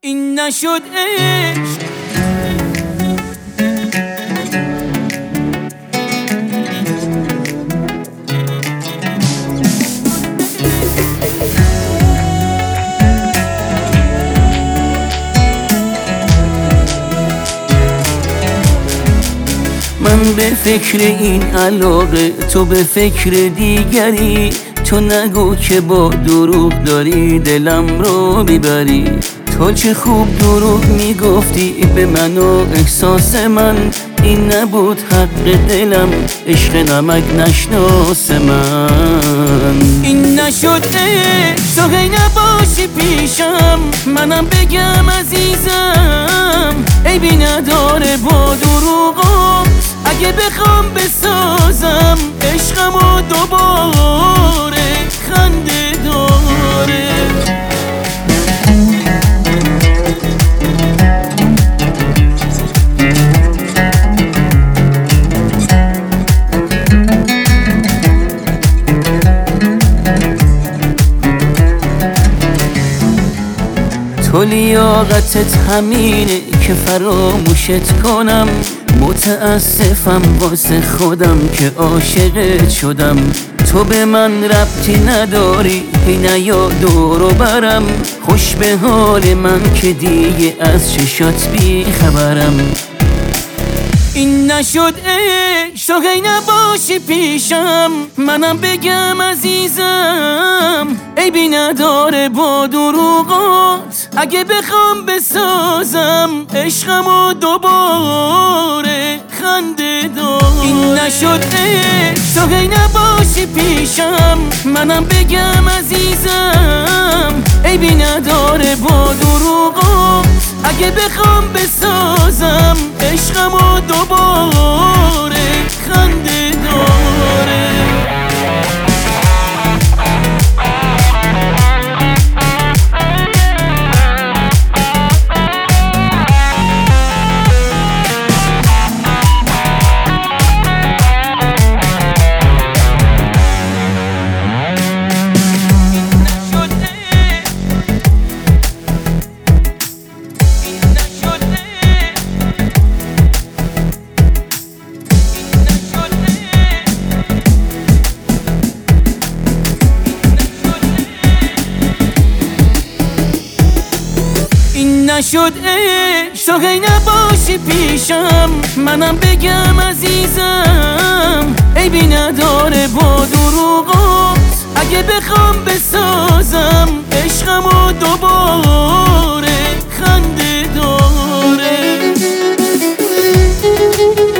این نشد عشق. من به فکر این علاقه، تو به فکر دیگری. تو نگو که با دروغ داری دلم رو میبری. تو چه خوب دروغ میگفتی به من و احساس من. این نبود حق دلم، عشق نمک نشناس من. این نشد عشق، تو هی نباشی پیشم. منم بگم عزیزم عیبی نداره با دروغات. اگه بخوام بسازم عشقمو دوباره خنده داره. تو لیاقتت همینه که فراموشت کنم. متاسفم واسه خودم که عاشقت شدم. تو به من ربطی نداری، نیا دورو برم. خوش به حال من که دیگه از چشات بی خبرم. این نشد عشق، تو هی نباشی پیشم. منم بگم عزیزم عیبی نداره با دروغات. اگه بخوام بسازم عشقمو دوباره خنده داره. این نشد عشق، تو هی نباشی پیشم. منم بگم عزیزم عیبی نداره با دروغات. اگه بخوام بسازم عشقمو دوباره خنده داره. نشد عشق، تو هی نباشی پیشم. منم بگم عزیزم عیبی نداره با دروغات. اگه بخوام بسازم عشقمو دوباره خنده داره.